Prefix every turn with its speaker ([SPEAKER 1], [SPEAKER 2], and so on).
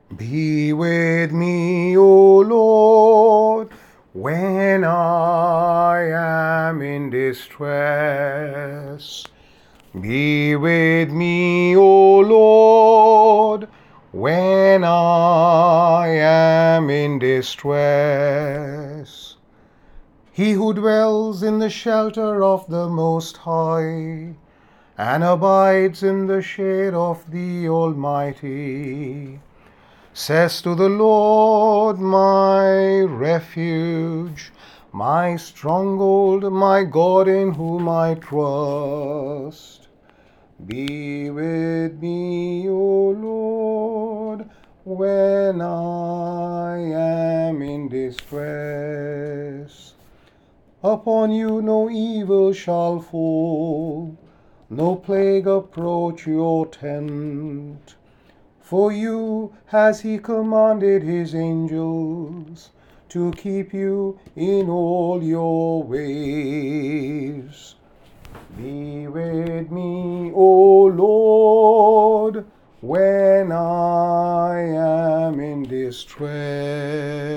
[SPEAKER 1] Be with me, O Lord, when I am in distress. Be with me, O Lord, when I am in distress. He who dwells in the shelter of the Most High and abides in the shade of the Almighty says to the Lord, my refuge, my stronghold, my God in whom I trust. Be with me, O Lord, when I am in distress. Upon you no evil shall fall, no plague approach your tent. For you has he commanded his angels to keep you in all your ways. Be with me, O Lord, when I am in distress.